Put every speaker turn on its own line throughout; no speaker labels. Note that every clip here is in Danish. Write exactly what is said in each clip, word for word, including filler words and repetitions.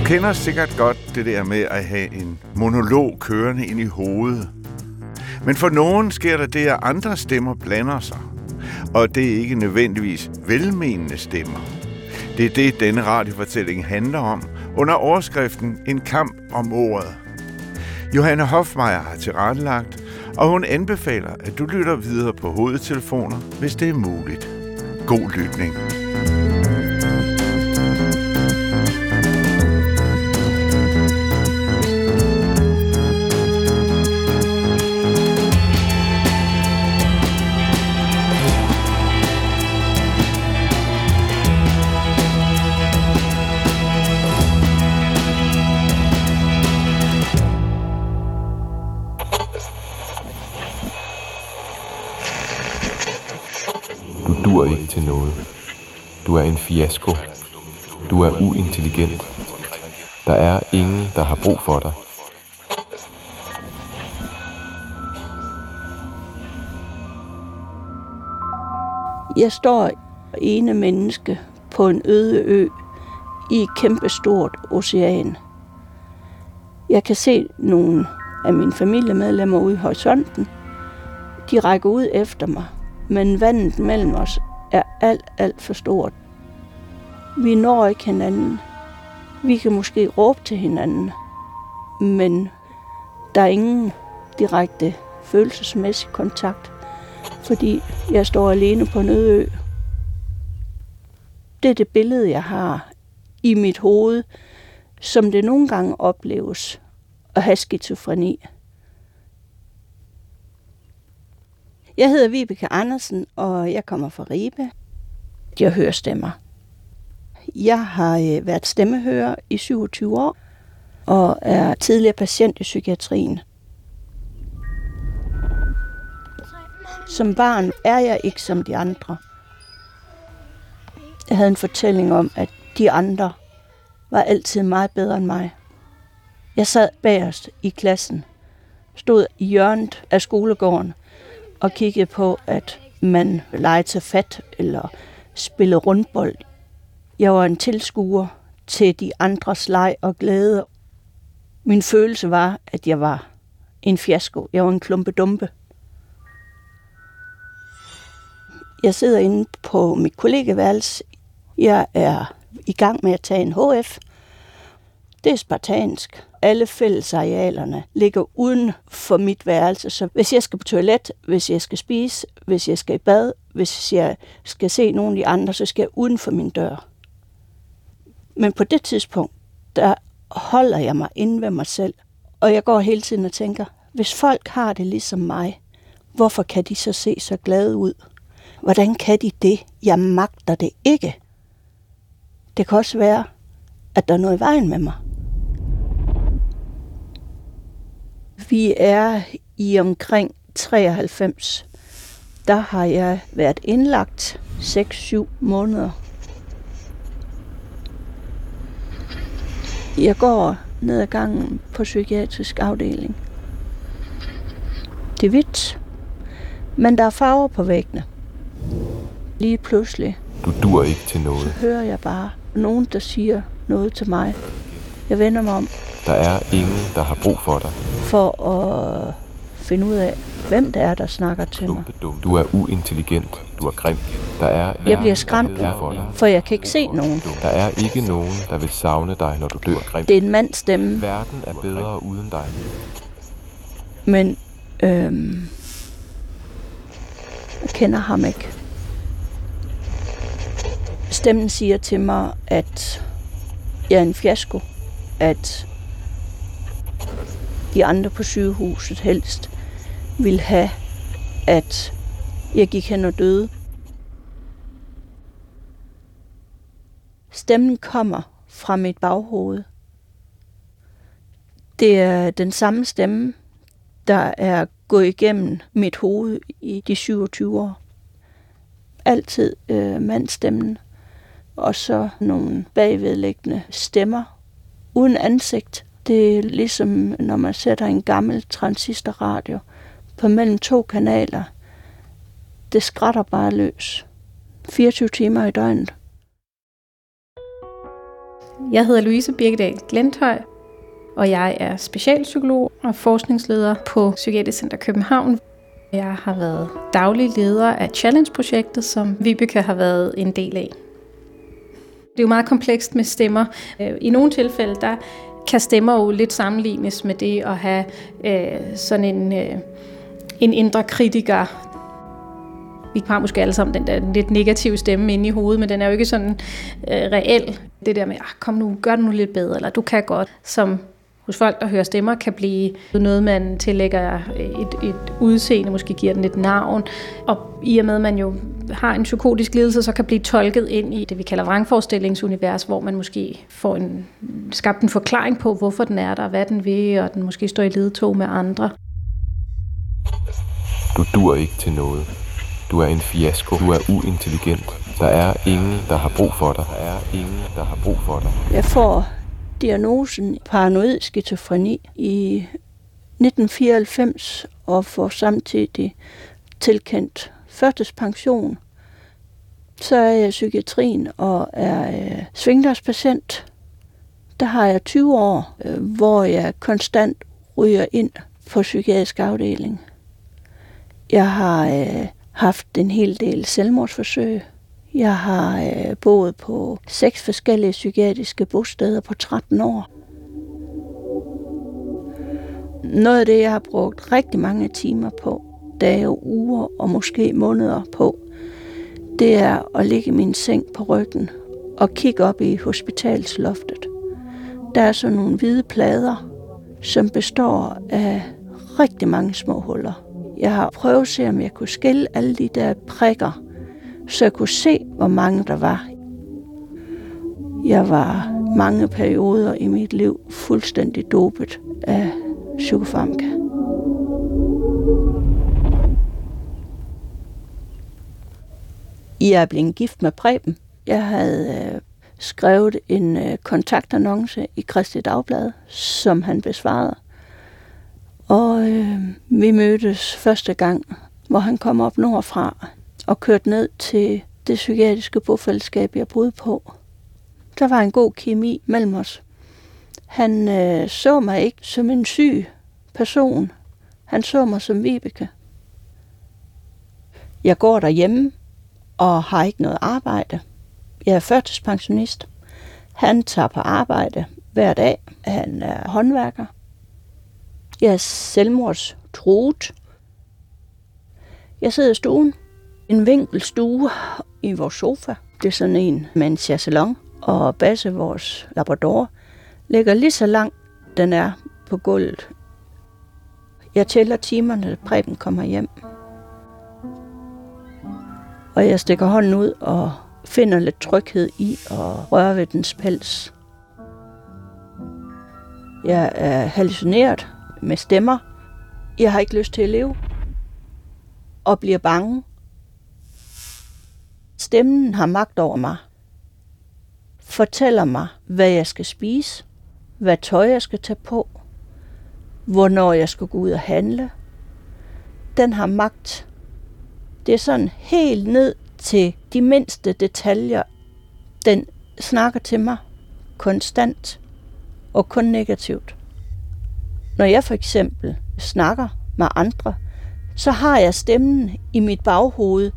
kender sikkert godt det der med at have en monolog kørende ind i hovedet. Men for nogen sker der det, at andre stemmer blander sig. Og det er ikke nødvendigvis velmenende stemmer. Det er det, denne radiofortælling handler om, under overskriften En kamp om ordet. Johanne Hofmeier har tilrettelagt, og hun anbefaler, at du lytter videre på hovedtelefoner, hvis det er muligt. God lytning.
Du dur ikke til noget. Du er en fiasko. Du er uintelligent. Der er ingen, der har brug for dig.
Jeg står ene menneske på en øde ø i et kæmpestort ocean. Jeg kan se nogle af mine familiemedlemmer ude i horisonten. De rækker ud efter mig. Men vandet mellem os er alt, alt for stort. Vi når ikke hinanden. Vi kan måske råbe til hinanden, men der er ingen direkte følelsesmæssig kontakt, fordi jeg står alene på en øde ø. Det er det billede, jeg har i mit hoved, som det nogle gange opleves at have skizofreni. Jeg hedder Vibeke Andersen, og jeg kommer fra Ribe. Jeg hører stemmer. Jeg har været stemmehører i syvogtyve år, og er tidligere patient i psykiatrien. Som barn er jeg ikke som de andre. Jeg havde en fortælling om, at de andre var altid meget bedre end mig. Jeg sad bagerst i klassen, stod i hjørnet af skolegården, og kiggede på, at man legede sig fat eller spillede rundbold. Jeg var en tilskuer til de andres leg og glæde. Min følelse var, at jeg var en fiasko. Jeg var en klumpedumpe. Jeg sidder inde på mit kollegeværelse. Jeg er i gang med at tage en H F. Det er spartansk. Alle fællesarealerne ligger uden for mit værelse, så hvis jeg skal på toilet, hvis jeg skal spise, hvis jeg skal i bad, hvis jeg skal se nogle af de andre, så skal jeg uden for min dør. Men på det tidspunkt, der holder jeg mig inde ved mig selv, og jeg går hele tiden og tænker, hvis folk har det ligesom mig, hvorfor kan de så se så glade ud? Hvordan kan de det? Jeg magter det ikke. Det kan også være, at der er noget i vejen med mig. Vi er i omkring treoghalvfems. Der har jeg været indlagt seks syv måneder. Jeg går ned ad gangen på psykiatrisk afdeling. Det er hvidt, men der er farver på væggene. Lige pludselig,
Du dur ikke til
så
noget.
hører jeg bare nogen, der siger noget til mig. Jeg vender mig om
Der er ingen, der har brug for dig.
for at finde ud af, hvem det er, der snakker til mig.
Klumpedum. Du er uintelligent. Du er grim. Der er
Jeg bliver skræmt,
der for dig.
for jeg kan ikke se nogen.
Der er ikke nogen, der vil savne dig, når du dør. Grim.
Det er en mands stemme,
Verden er bedre uden dig.
men øhm, jeg kender ham ikke. Stemmen siger til mig, at jeg er en fiasko, at de andre på sygehuset helst ville have, at jeg gik hen og døde. Stemmen kommer fra mit baghoved. Det er den samme stemme, der er gået igennem mit hoved i de syvogtyve år. Altid øh, mandstemmen, og så nogle bagvedliggende stemmer uden ansigt. Det er ligesom, når man sætter en gammel transistorradio på mellem to kanaler. Det skrætter bare løs. fireogtyve timer i døgnet.
Jeg hedder Louise Birkedal Glendhøj, og jeg er specialpsykolog og forskningsleder på Psykiatrisk Center København. Jeg har været daglig leder af Challenge-projektet, som Vibeke har været en del af. Det er jo meget komplekst med stemmer. I nogle tilfælde, der kan stemmer jo lidt sammenlignes med det at have øh, sådan en, øh, en indre kritiker. Vi har måske alle sammen den der lidt negative stemme inde i hovedet, men den er jo ikke sådan øh, reel. Det der med, ah, kom nu, gør det nu lidt bedre, eller du kan godt, som hos folk, der hører stemmer, kan blive noget, man tillægger et, et udseende, måske giver den et navn. Og i og med, at man jo har en psykotisk lidelse, så kan blive tolket ind i det, vi kalder vrangforestillingsunivers, hvor man måske får en, skabt en forklaring på, hvorfor den er der, hvad den vil, og den måske står i ledtog med andre.
Du dur ikke til noget. Du er en fiasko. Du er uintelligent. Der er ingen, der har brug for dig. Der er ingen, der har brug for dig.
Jeg får diagnosen paranoid skizofreni i nitten fireoghalvfems og får samtidig tilkendt førtidspension. Så er jeg i psykiatrien og er øh, svingdørspatient. Der har jeg tyve år, øh, hvor jeg konstant ryger ind på psykiatrisk afdeling. Jeg har øh, haft en hel del selvmordsforsøg. Jeg har øh, boet på seks forskellige psykiatriske bosteder på tretten år. Noget af det, jeg har brugt rigtig mange timer på, dage, uger og måske måneder på, det er at ligge i min seng på ryggen og kigge op i hospitalsloftet. Der er sådan nogle hvide plader, som består af rigtig mange små huller. Jeg har prøvet at se, om jeg kunne skille alle de der prikker, så jeg kunne se, hvor mange der var. Jeg var mange perioder i mit liv fuldstændig dopet af psykofarmaka. Jeg er blevet gift med Preben. Jeg havde øh, skrevet en øh, kontaktannonce i Kristeligt Dagblad, som han besvarede. Og øh, vi mødtes første gang, hvor han kom op nordfra og kørte ned til det psykiatriske bofællesskab, jeg boede på. Der var en god kemi mellem os. Han øh, så mig ikke som en syg person. Han så mig som Vibeke. Jeg går derhjemme og har ikke noget arbejde. Jeg er førtidspensionist. Han tager på arbejde hver dag. Han er håndværker. Jeg er selvmordstruet. Jeg sidder i stuen. En vinkelstue i vores sofa. Det er sådan en med en chaiselong. Og Basse, vores labrador, ligger lige så langt, den er på gulvet. Jeg tæller timerne, da Preben kommer hjem. Og jeg stikker hånden ud og finder lidt tryghed i at røre ved dens pels. Jeg er hallucineret med stemmer. Jeg har ikke lyst til at leve. Og bliver bange. Stemmen har magt over mig. Fortæller mig, hvad jeg skal spise, hvad tøj jeg skal tage på, hvornår jeg skal gå ud og handle. Den har magt. Det er sådan helt ned til de mindste detaljer. Den snakker til mig konstant og kun negativt. Når jeg for eksempel snakker med andre, så har jeg stemmen i mit baghoved.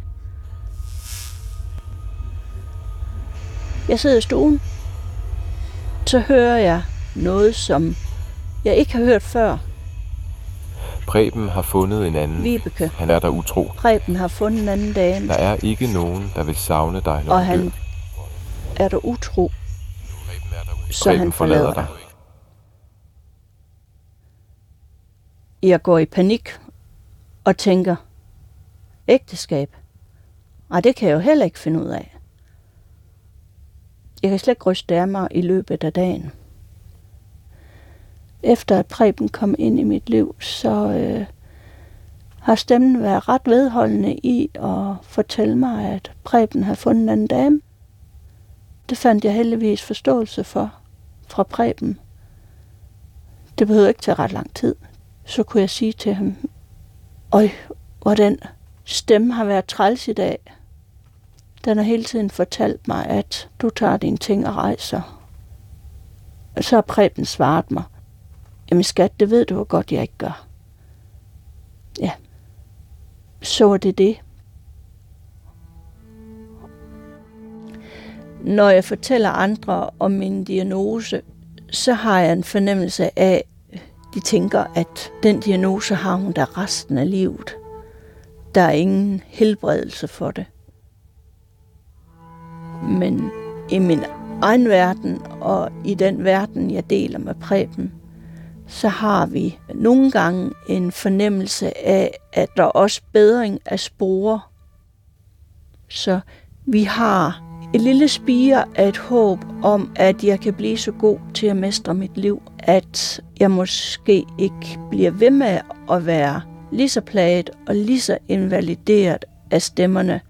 Jeg sidder i stuen, så hører jeg noget, som jeg ikke har hørt før.
Preben har fundet en anden.
Vibeke.
Han er der utro.
Preben har fundet en anden dame.
Der er ikke nogen, der vil savne dig, når
og
du
han
dør.
er der utro,
Preben er der utro.
så
Preben
han forlader dig. Jeg går i panik og tænker, ægteskab? Nej, det kan jeg jo heller ikke finde ud af. Jeg kan slet ikke ryste af mig i løbet af dagen. Efter at Preben kom ind i mit liv, så øh, har stemmen været ret vedholdende i at fortælle mig, at Preben har fundet en anden dame. Det fandt jeg heldigvis forståelse for fra Preben. Det behøvede ikke tage ret lang tid. Så kunne jeg sige til ham, øj, hvor den stemme har været træls i dag. Den har hele tiden fortalt mig, at du tager dine ting og rejser. Så har Preben svaret mig, jamen skat, det ved du hvor godt, jeg ikke gør. Ja, så er det det. Når jeg fortæller andre om min diagnose, så har jeg en fornemmelse af, de tænker, at den diagnose har hun da resten af livet. Der er ingen helbredelse for det. Men i min egen verden, og i den verden, jeg deler med Preben, så har vi nogle gange en fornemmelse af, at der er også bedring af spore. Så vi har et lille spire af et håb om, at jeg kan blive så god til at mestre mit liv, at jeg måske ikke bliver ved med at være lige så plaget og lige så invalideret af stemmerne.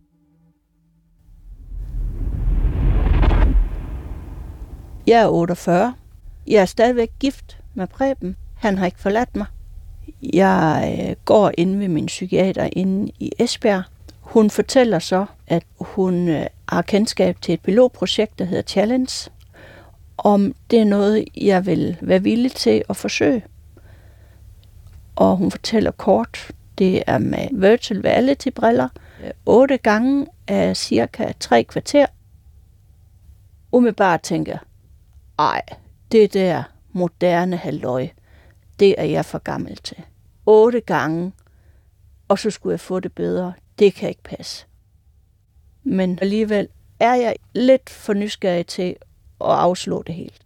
Jeg er otteogfyrre. Jeg er stadigvæk gift med Preben. Han har ikke forladt mig. Jeg går inde ved min psykiater inde i Esbjerg. Hun fortæller så, at hun har kendskab til et pilotprojekt, der hedder Challenge. Om det er noget, jeg vil være villig til at forsøge. Og hun fortæller kort, det er med virtual reality-briller. Otte gange af cirka tre kvarter. Umiddelbart tænker, ej, det der moderne halløj, det er jeg for gammel til. Otte gange, og så skulle jeg få det bedre. Det kan ikke passe. Men alligevel er jeg lidt for nysgerrig til at afslå det helt.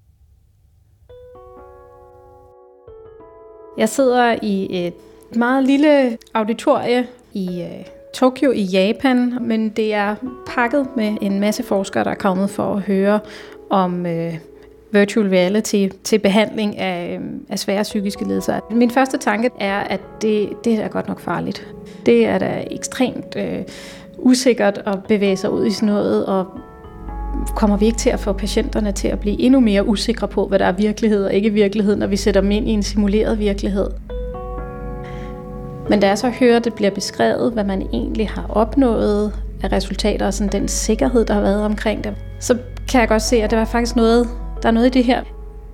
Jeg sidder i et meget lille auditorie i øh, Tokyo i Japan, men det er pakket med en masse forskere, der er kommet for at høre om øh, virtual reality til behandling af, øh, af svære psykiske lidelser. Min første tanke er, at det, det er godt nok farligt. Det er da ekstremt øh, usikkert at bevæge sig ud i sådan noget, og kommer vi ikke til at få patienterne til at blive endnu mere usikre på, hvad der er virkelighed og ikke virkelighed, når vi sætter dem ind i en simuleret virkelighed. Men da jeg så hører, at det bliver beskrevet, hvad man egentlig har opnået af resultater og sådan den sikkerhed, der har været omkring det, så kan jeg godt se, at det var faktisk noget, der er noget i det her.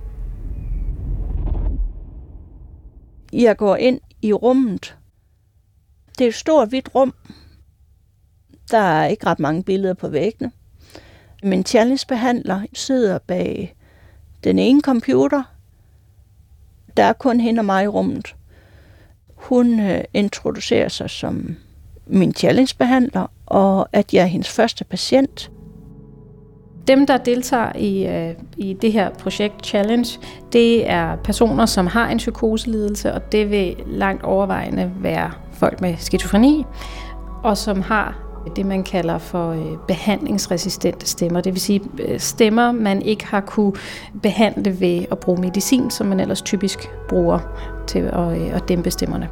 Jeg går ind i rummet. Det er et stort, hvidt rum. Der er ikke ret mange billeder på væggene. Min challenge-behandler sidder bag den ene computer. Der er kun hende og mig i rummet. Hun øh, introducerer sig som min challenge-behandler, og at jeg er hendes første patient.
Dem, der deltager i, øh, i det her projekt Challenge, det er personer, som har en psykoselidelse, og det vil langt overvejende være folk med skizofreni, og som har det, man kalder for øh, behandlingsresistente stemmer. Det vil sige øh, stemmer, man ikke har kunne behandle ved at bruge medicin, som man ellers typisk bruger til at, øh, at dæmpe stemmerne.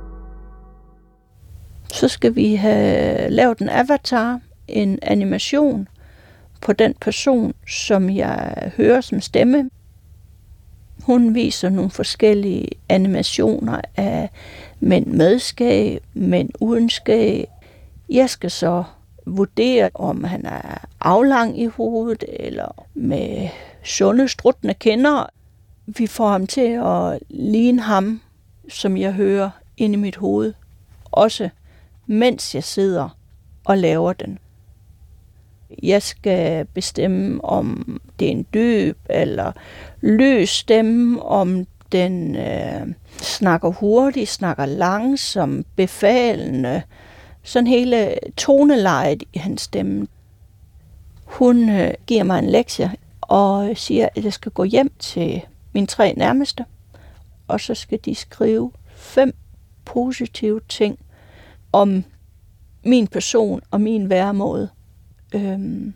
Så skal vi have lavet en avatar, en animation på den person, som jeg hører som stemme. Hun viser nogle forskellige animationer af mænd med skæg, mænd uden skæg. Jeg skal så vurdere, om han er aflang i hovedet eller med sunde, struttende kinder. Vi får ham til at ligne ham, som jeg hører inde i mit hoved. Også mens jeg sidder og laver den. Jeg skal bestemme, om det er en dyb eller løs stemme, om den øh, snakker hurtigt, snakker langsomt, befalende. Sådan hele tonelejet i hans stemme. Hun øh, giver mig en lektie og siger, at jeg skal gå hjem til mine tre nærmeste, og så skal de skrive fem positive ting om min person og min væremåde. Øhm,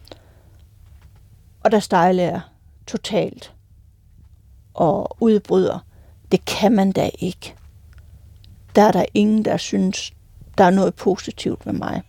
og der stejler jeg totalt og udbryder. Det kan man da ikke. Der er der ingen, der synes, der er noget positivt ved mig.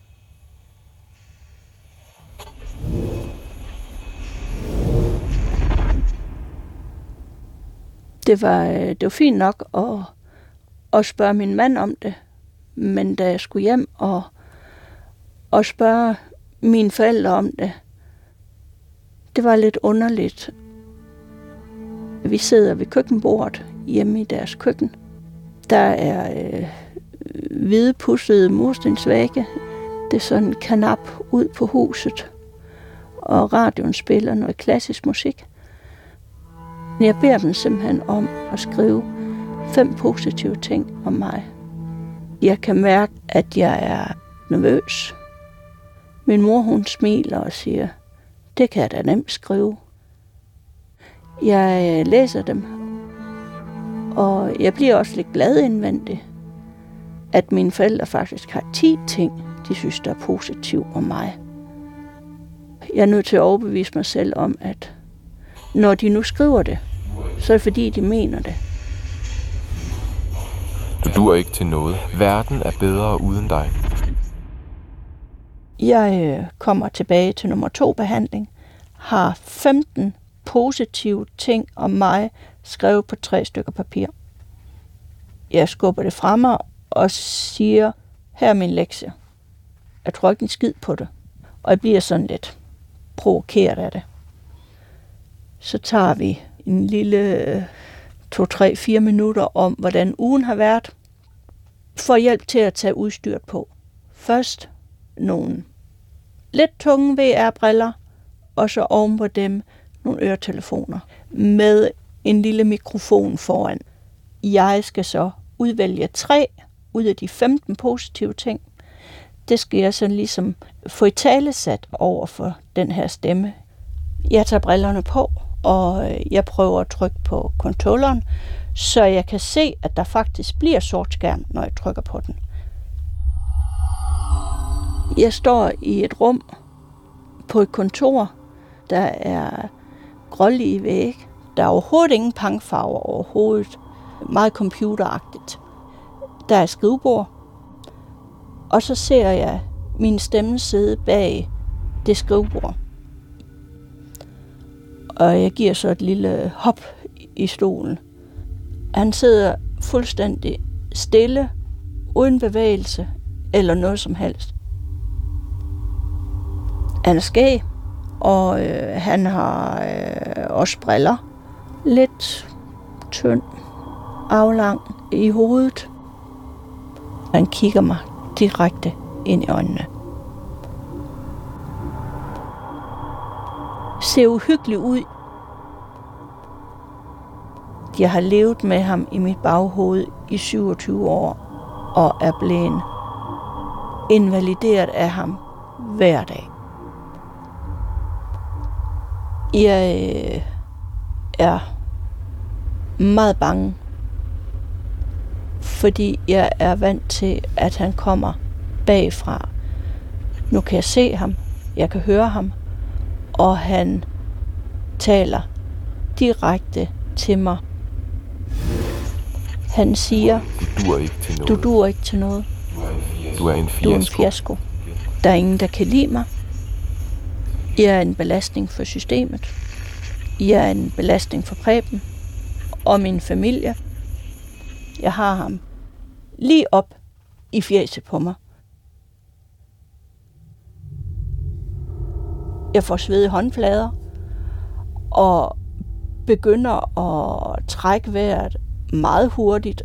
Det var, det var fint nok at, at spørge min mand om det, men da jeg skulle hjem og, og spørge mine forældre om det, det var lidt underligt. Vi sidder ved køkkenbordet hjemme i deres køkken. Der er øh, hvide pudsede murstensvægge. Det er sådan en kanap ud på huset. Og radioen spiller noget klassisk musik. Jeg beder dem simpelthen om at skrive fem positive ting om mig. Jeg kan mærke, at jeg er nervøs. Min mor, hun smiler og siger, det kan jeg da nemt skrive. Jeg læser dem, og jeg bliver også lidt glad indvendigt, at mine forældre faktisk har ti ting, de synes, der er positivt om mig. Jeg er nødt til at overbevise mig selv om, at når de nu skriver det, så er det fordi, de mener det.
Du duer ikke til noget. Verden er bedre uden dig.
Jeg kommer tilbage til nummer to behandling, har femten positive ting om mig skrevet på tre stykker papir. Jeg skubber det fra mig og siger, her er min lektie. Jeg tror ikke en skid på det. Og jeg bliver sådan lidt provokeret af det. Så tager vi en lille to, tre, fire minutter om, hvordan ugen har været. Får hjælp til at tage udstyret på. Først nogle lidt tunge V R-briller, og så oven på dem nogle øretelefoner med en lille mikrofon foran. Jeg skal så udvælge tre ud af de femten positive ting. Det skal jeg så ligesom få i talesat over for den her stemme. Jeg tager brillerne på, og jeg prøver at trykke på controlleren, så jeg kan se, at der faktisk bliver sort skærm, når jeg trykker på den. Jeg står i et rum på et kontor, der er grålige vægge. Der er overhovedet ingen pangfarver overhovedet. Meget computeragtigt. Der er et skrivebord. Og så ser jeg min stemme sidde bag det skrivebord. Og jeg giver så et lille hop i stolen. Han sidder fuldstændig stille, uden bevægelse eller noget som helst. Han er skæg, og øh, han har øh, også briller. Lidt tynd, aflang i hovedet. Han kigger mig direkte ind i øjnene. Ser uhyggelig ud. Jeg har levet med ham i mit baghoved i syvogtyve år, og er blevet invalideret af ham hver dag. Jeg øh, er meget bange, fordi jeg er vant til, at han kommer bagfra. Nu kan jeg se ham, jeg kan høre ham, og han taler direkte til mig. Han siger,
du duer ikke til noget.
Du duer ikke til noget.
Du er en fiasko.
Du er en fiasko. Der er ingen, der kan lide mig. Jeg er en belastning for systemet. Jeg er en belastning for Preben og min familie. Jeg har ham lige op i fjeset på mig. Jeg får svedige håndflader og begynder at trække vejret meget hurtigt.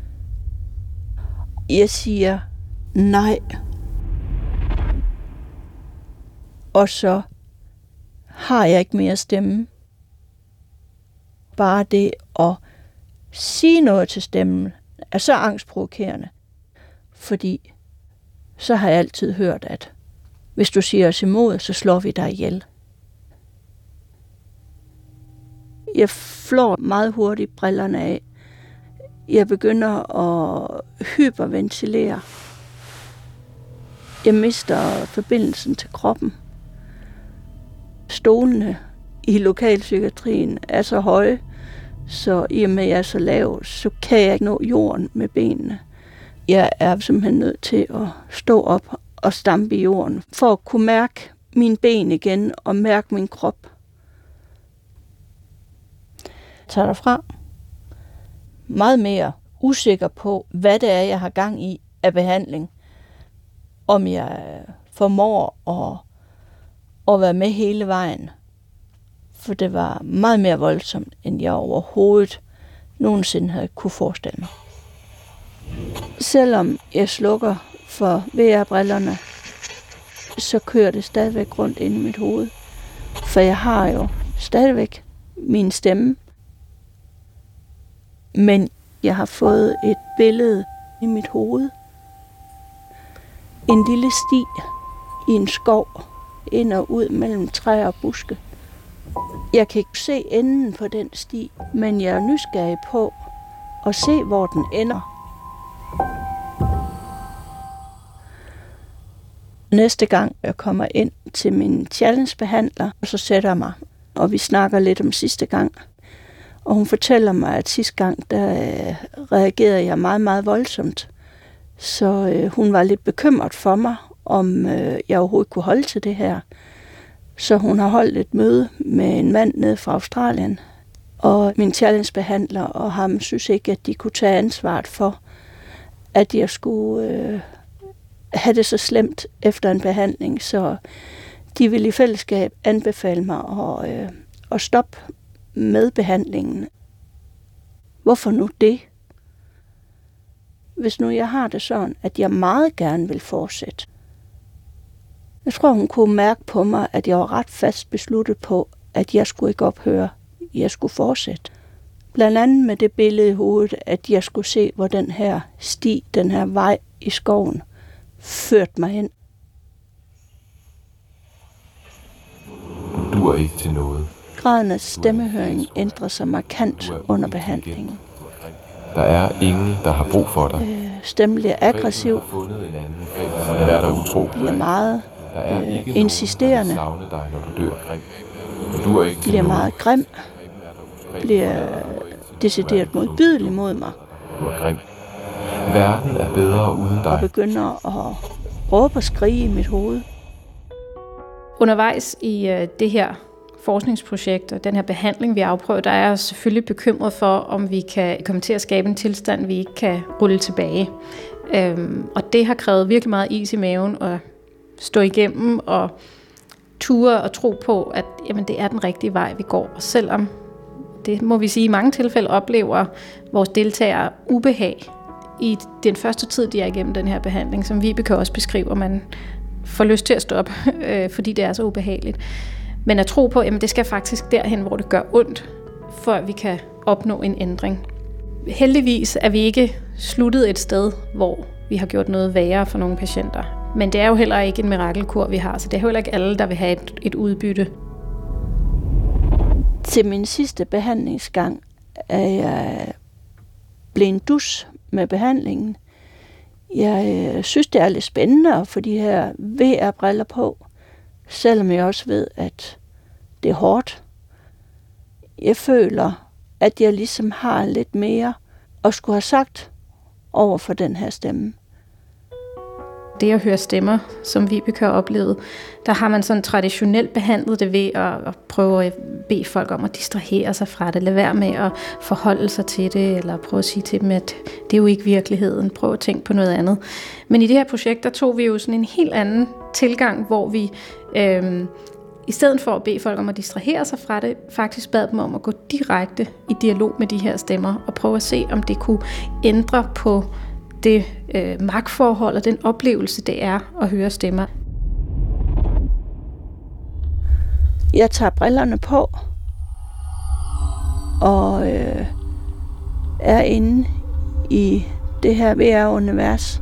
Jeg siger nej. Og så har jeg ikke mere stemme. Bare det at sige noget til stemmen er så angstprovokerende. Fordi så har jeg altid hørt, at hvis du siger os imod, så slår vi dig ihjel. Jeg flår meget hurtigt brillerne af. Jeg begynder at hyperventilere. Jeg mister forbindelsen til kroppen. Stolene i lokalpsykiatrien er så høje, så i og med at jeg er så lav, så kan jeg ikke nå jorden med benene. Jeg er simpelthen nødt til at stå op og stampe i jorden, for at kunne mærke mine ben igen og mærke min krop. Jeg tager derfra. Meget mere usikker på, hvad det er, jeg har gang i af behandling. Om jeg formår at, at være med hele vejen. for det var meget mere voldsomt, end jeg overhovedet nogensinde havde kunne forestille mig. Selvom jeg slukker for V R-brillerne, så kører det stadigvæk rundt inde i mit hoved. For jeg har jo stadigvæk min stemme. Men jeg har fået et billede i mit hoved. En lille sti i en skov, ind og ud mellem træer og buske. Jeg kan ikke se enden på den sti, men jeg er nysgerrig på at se, hvor den ender. Næste gang jeg kommer ind til min challenge-behandler, og så sætter jeg mig, og vi snakker lidt om sidste gang. Og hun fortæller mig, at sidste gang, der reagerede jeg meget, meget voldsomt. Så øh, hun var lidt bekymret for mig, om øh, jeg overhovedet kunne holde til det her. Så hun har holdt et møde med en mand nede fra Australien. Og min challenge-behandler og ham synes ikke, at de kunne tage ansvaret for, at jeg skulle øh, have det så slemt efter en behandling. Så de ville i fællesskab anbefale mig at, øh, at stoppe med behandlingen. Hvorfor nu det? Hvis nu jeg har det sådan, at jeg meget gerne vil fortsætte. Jeg tror, hun kunne mærke på mig, at jeg var ret fast besluttet på, at jeg skulle ikke ophøre. Jeg skulle fortsætte. Blandt andet med det billede i hovedet, at jeg skulle se, hvor den her sti, den her vej i skoven, førte mig hen.
Du duer ikke til noget.
Graden af stemmehøring ændrer sig markant under behandlingen.
Der er ingen, der har brug for dig.
Øh, stemmen bliver aggressiv, bliver meget øh, insisterende,
dig, når du dør. Du duer ikke til
bliver
noget.
meget grim, bliver decideret modbydelig mod mig,
Du er grim. Verden er bedre uden
og
dig.
begynder at råbe og skrige i mit hoved.
Undervejs i øh, det her forskningsprojekt og den her behandling, vi afprøver, der er jeg selvfølgelig bekymret for, om vi kan komme til at skabe en tilstand, vi ikke kan rulle tilbage. Øhm, og det har krævet virkelig meget is i maven at stå igennem og ture og tro på, at jamen, det er den rigtige vej, vi går. Og selvom, det må vi sige, i mange tilfælde oplever vores deltagere ubehag i den første tid, de er igennem den her behandling, som Vibeke også beskriver, man får lyst til at stoppe, øh, fordi det er så ubehageligt. Men at tro på, at det skal faktisk derhen, hvor det gør ondt, før vi kan opnå en ændring. Heldigvis er vi ikke sluttet et sted, hvor vi har gjort noget værre for nogle patienter. Men det er jo heller ikke en mirakelkur, vi har, så det er heller ikke alle, der vil have et, et udbytte.
Til min sidste behandlingsgang er jeg blevet dus med behandlingen. Jeg øh, synes, det er lidt spændende at få de her V R-briller på, selvom jeg også ved, at det er hårdt. Jeg føler, at jeg ligesom har lidt mere at skulle have sagt over for den her stemme.
Det at høre stemmer, som Vibeke har oplevet, der har man sådan traditionelt behandlet det ved at, at prøve at bede folk om at distrahere sig fra det. Lad være med at forholde sig til det, eller prøve at sige til dem, at det er jo ikke virkeligheden. Prøv at tænke på noget andet. Men i det her projekt, der tog vi jo sådan en helt anden tilgang, hvor vi øhm, i stedet for at bede folk om at distrahere sig fra det, faktisk bad dem om at gå direkte i dialog med de her stemmer, og prøve at se, om det kunne ændre på det øh, magtforhold og den oplevelse, det er at høre stemmer.
Jeg tager brillerne på og øh, er inde i det her V R-univers.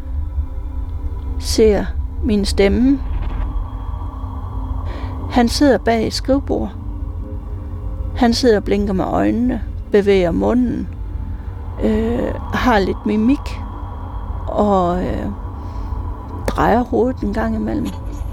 Ser min stemme. Han sidder bag et skrivebord. Han sidder og blinker med øjnene, bevæger munden, øh, har lidt mimik og øh, drejer hovedet en gang imellem.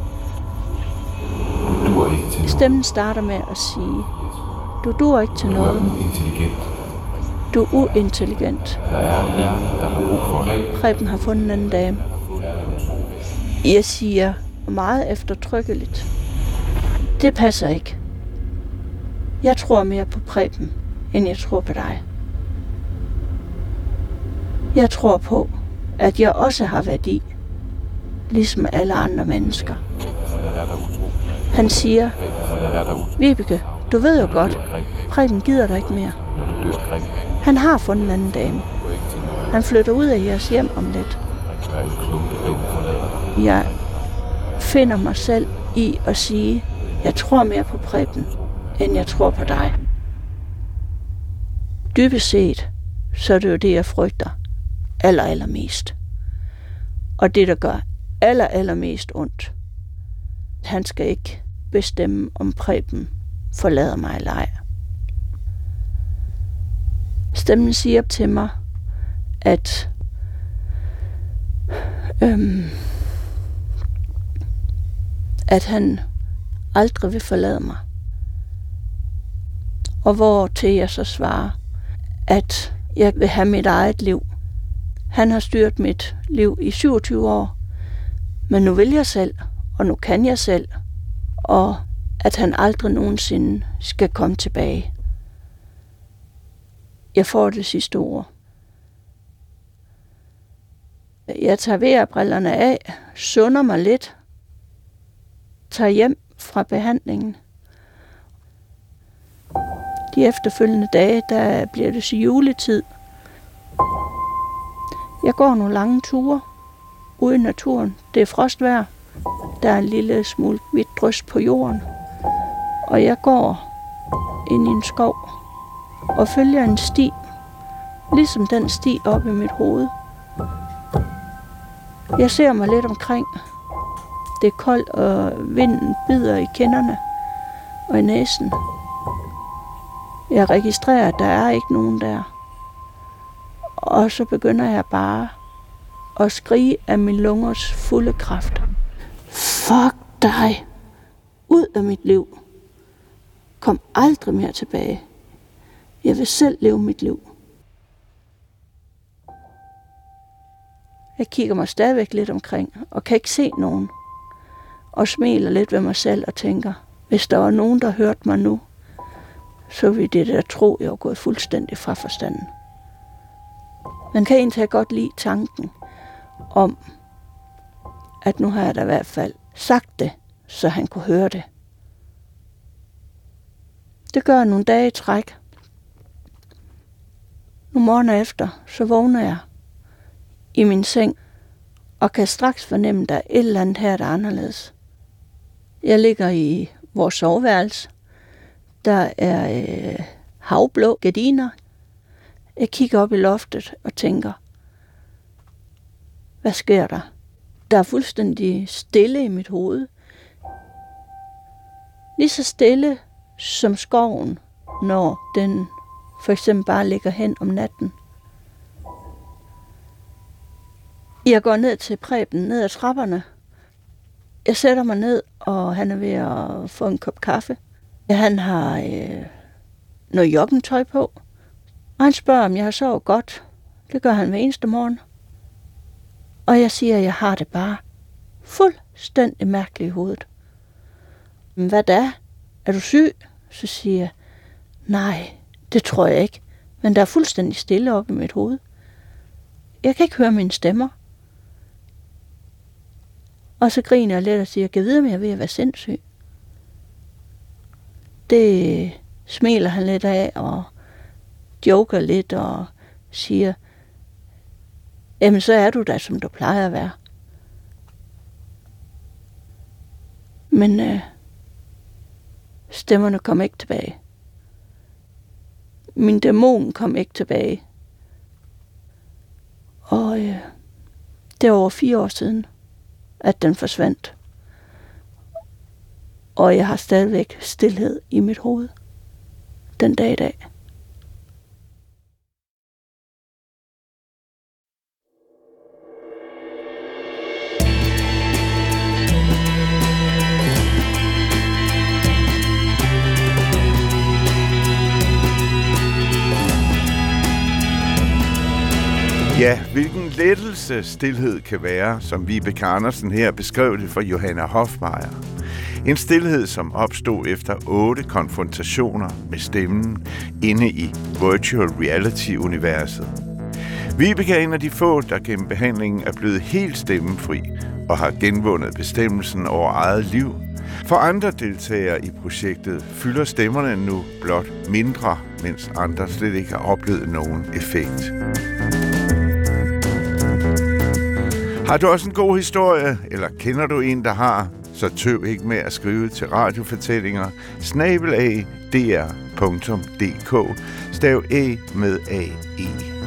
Du duer ikke til noget.
Stemmen starter med at sige, du duer ikke til
Du er
noget.
uintelligent.
Du er uintelligent.
Der er ingen, der har brug for dig.
Preben har fundet en anden dame. Jeg siger meget eftertrykkeligt. Det passer ikke. Jeg tror mere på Preben, end jeg tror på dig. Jeg tror på, at jeg også har værdi, ligesom alle andre mennesker. Han siger, Vibeke, Du ved jo godt, Preben gider dig ikke mere. Han har fundet en anden dame. Han flytter ud af jeres hjem om lidt. Jeg finder mig selv i at sige, jeg tror mere på Preben, end jeg tror på dig. Dybest set, så er det jo det, jeg frygter aller, allermest. Og det, der gør aller, allermest ondt. Han skal ikke bestemme, om Preben forlader mig eller ej. Stemmen siger til mig, at øhm, at han aldrig vil forlade mig. Og hvor til jeg så svarer, at jeg vil have mit eget liv. Han har styret mit liv i syvogtyve år, men nu vil jeg selv, og nu kan jeg selv, og at han aldrig nogensinde skal komme tilbage. Jeg får det sidste ord. Jeg tager V R-brillerne af, sunder mig lidt, tager hjem fra behandlingen. De efterfølgende dage, der bliver det så juletid. Jeg går nogle lange ture ude i naturen. Det er frostvejr. Der er en lille smule hvidt drys på jorden. Og jeg går ind i en skov og følger en sti, ligesom den sti op i mit hoved. Jeg ser mig lidt omkring. Det er koldt, og vinden bider i kinderne og i næsen. Jeg registrerer, at der er ikke nogen der. Og så begynder jeg bare at skrige af min lungers fulde kraft. Fuck dig! Ud af mit liv. Kom aldrig mere tilbage. Jeg vil selv leve mit liv. Jeg kigger mig stadigvæk lidt omkring og kan ikke se nogen. Og smiler lidt ved mig selv og tænker, hvis der var nogen, der hørte mig nu, så ville det der tro, jeg var gået fuldstændig fra forstanden. Man kan egentlig godt lide tanken om, at nu har jeg da i hvert fald sagt det, så han kunne høre det. Det gør jeg nogle dage i træk. Nogle morgener efter, så vågner jeg i min seng og kan straks fornemme, at der er et eller andet her, der er anderledes. Jeg ligger i vores soveværelse. Der er øh, havblå gardiner. Jeg kigger op i loftet og tænker, hvad sker der? Der er fuldstændig stille i mit hoved. Lige så stille som skoven, når den for eksempel bare ligger hen om natten. Jeg går ned til Preben, ned ad trapperne. Jeg sætter mig ned, og han er ved at få en kop kaffe. Han har øh, noget joggingtøj på, og han spørger, om jeg har sovet godt. Det gør han hver eneste morgen. Og jeg siger, at jeg har det bare fuldstændig mærkeligt i hovedet. Men hvad da? Er du syg? Så siger jeg, nej, det tror jeg ikke. Men der er fuldstændig stille op i mit hoved. Jeg kan ikke høre mine stemmer. Og så griner jeg lidt og siger, kan vide, om jeg er ved at være sindssyg? Det smiler han lidt af og joker lidt og siger, jamen så er du da, som du plejer at være. Men øh, stemmerne kom ikke tilbage. Min dæmon kom ikke tilbage. Og øh, det er over fire år siden, at den forsvandt. Og jeg har stadigvæk stilhed i mit hoved den dag i dag.
Ja, hvilken lettelse stilhed kan være, som Vibeke Andersen her beskrev det for Johanna Hofmeier. En stilhed, som opstod efter otte konfrontationer med stemmen inde i virtual reality-universet. Vibeke er en af de få, der gennem behandlingen er blevet helt stemmefri og har genvundet bestemmelsen over eget liv, For andre deltagere i projektet fylder stemmerne nu blot mindre, mens andre slet ikke har oplevet nogen effekt. Har du også en god historie, eller kender du en, der har, så tøv ikke med at skrive til radiofortællinger snabel-a dr punktum d k, stav A med A E.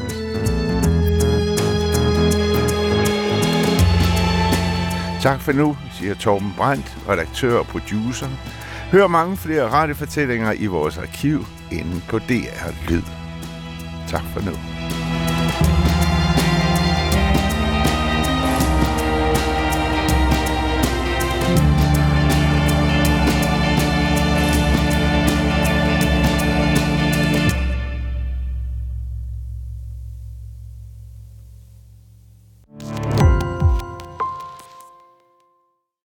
Tak for nu, siger Torben Brandt, redaktør og producer. Hør mange flere radiofortællinger i vores arkiv inde på D R Lyd. Tak for nu.